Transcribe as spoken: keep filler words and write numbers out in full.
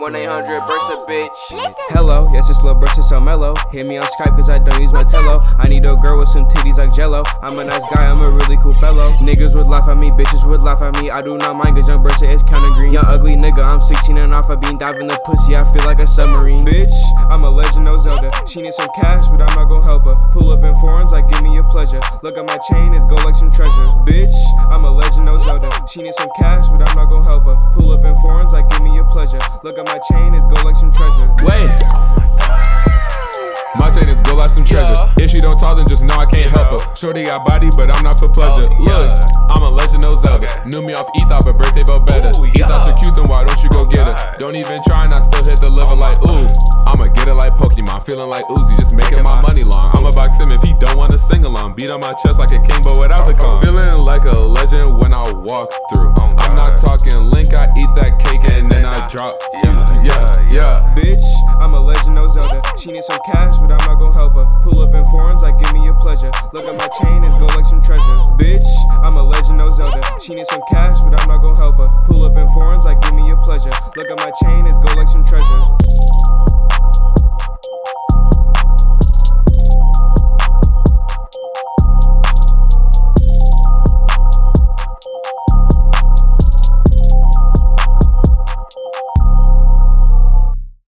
one eight hundred Bursa, bitch. Hello, yes, it's Lil Bursa, so mellow. Hit me on Skype cause I don't use my tello. I need a girl with some titties like Jello. I'm a nice guy, I'm a really cool fellow. Niggas would laugh at me, bitches would laugh at me. I do not mind cause young Bursa is kinda green. Young ugly nigga, I'm sixteen and off, I been diving the pussy, I feel like a submarine. Bitch, I'm a legend, no Zelda. She needs some cash, but I'm not gon' help her. Pull up in foreigns like give me a pleasure. Look at my chain, it's gold like some treasure. Bitch, I'm a legend, no Zelda. She needs some cash, but I'm not gon' help her. Pull up in foreigns like give me a pleasure. Look at my chain, it's gold like some treasure. Wait, my chain is gold like some treasure. Yeah. If she don't talk, then just know I can't help her. Shorty got body, but I'm not for pleasure. Oh, yeah. Look, I'm a legend, no Zelda. Okay. Knew me off Ethop, but birthday belt better. Ooh, yeah. Ethop too cute, then why don't you go get her? God. Don't even try, and I still hit the liver like ooh. I'ma get it like Pokemon, feeling like Uzi, just making my money long. I'ma box him if he don't wanna sing along. Beat on my chest like a king, but without the con. Feeling like a legend when I walk through. I'm not talking link, I eat that cake and then I drop. Yeah, yeah, yeah. Bitch, I'm a legend, no Zelda. She needs some cash, but I'm not gon' help her. Pull up in foreigns like give me a pleasure. Look at my chain, it's gold like some treasure. Bitch, I'm a legend, no Zelda. She needs some cash, but I'm not gon' help her. Pull up in foreigns like give me a pleasure. Look at my chain, it's gold like some treasure.